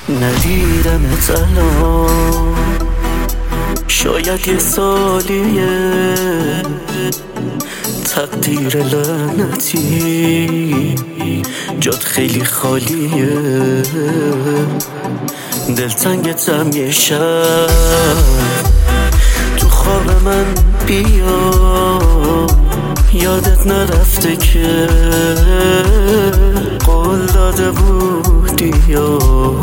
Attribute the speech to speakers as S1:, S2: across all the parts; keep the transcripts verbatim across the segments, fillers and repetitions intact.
S1: ندیدمت الان، شاید یه سالیه، تقدیر لعنتی جات خیلی خالیه. دلتنگتم یه شب تو خواب من بیا، یادت نرفته که قول داده بودی یا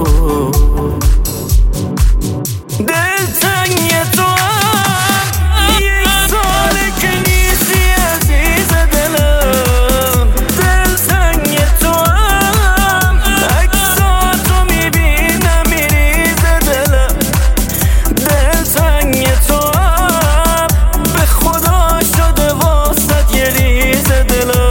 S1: دلتنگ تو هم یک ساله که نیستی عزیز دلم. دلتنگ تو هم عکساتو میبینم میریزه دلم. دلتنگ تو هم به خدا شده واسط یه ریزه دلم.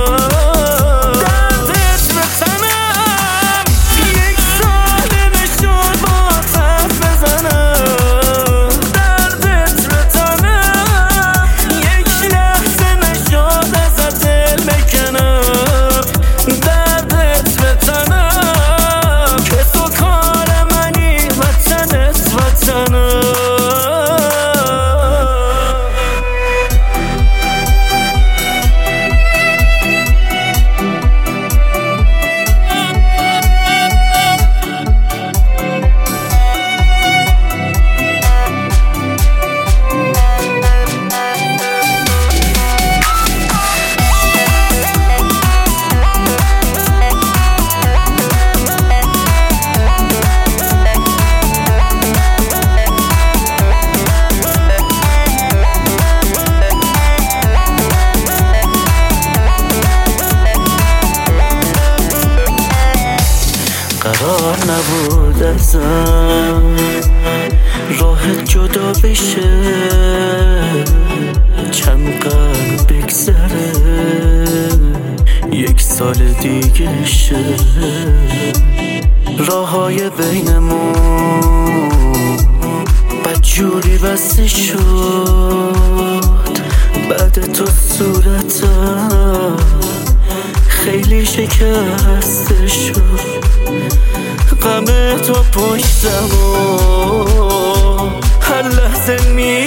S1: قرار نبود ازم راحت جدا بشه، چند قلب بگذره یک سال دیگه شه. راههای بینمون بدجوری بسته شد، بعد تو صورتم خیلی شکسته شد. غم تو پشتم و هر لحظه می